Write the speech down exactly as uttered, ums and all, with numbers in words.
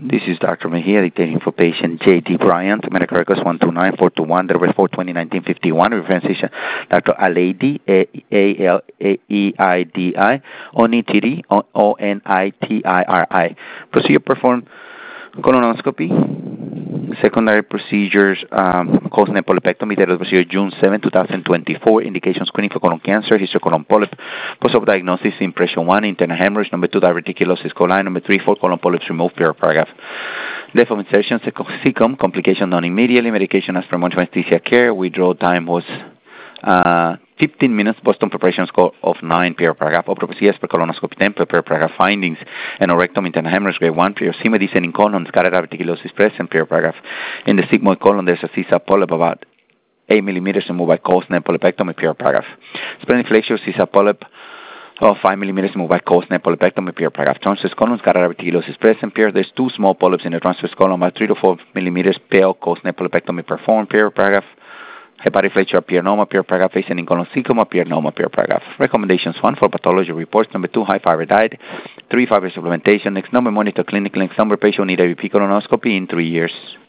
This is Doctor Mejia dictating for patient J D Bryant, medical records one two nine four two one, December fourth, nineteen fifty-one, reference patient Doctor Aleidi, A L E I D I, Onitiri, O N I T I R I. Procedure performed colonoscopy. Secondary procedures, um, colon polypectomy, that was procedure June seventh, twenty twenty-four. Indication screening for colon cancer, history colon polyp. Post-op diagnosis, impression one, internal hemorrhage. Number two, diverticulosis coli. Number three, four colon polyps removed, paragraph. Death of insertion, cecum, complication done immediately. Medication as per monitoring anesthesia care. Withdrawal time was uh, fifteen minutes. Boston preparation score of nine, paragraph. Opera per colonoscopy ten, paragraph. Findings, anorectum, internal hemorrhage, grade one, periosema, descending colon, scattered diverticulosis present, paragraph. In the sigmoid colon, there's a C S A polyp about eight millimeters removed by Cosnet polypectomy, paragraph. Splenic flexure, C S A polyp of five millimeters removed by Cosnet polypectomy, paragraph. Transverse colon, scattered diverticulosis present, paragraph. There's two small polyps in the transverse colon, about three to four millimeters, pale Cosnet polypectomy performed, paragraph. Hepatic flexure, pyernoma, paragraph. Ascending colon, cecoma, pyernoma, paragraph. Recommendations: one, for pathology reports. Number two, high fiber diet. Three, fiber supplementation. Next number, monitor clinically. Next number, patient need A B P colonoscopy in three years.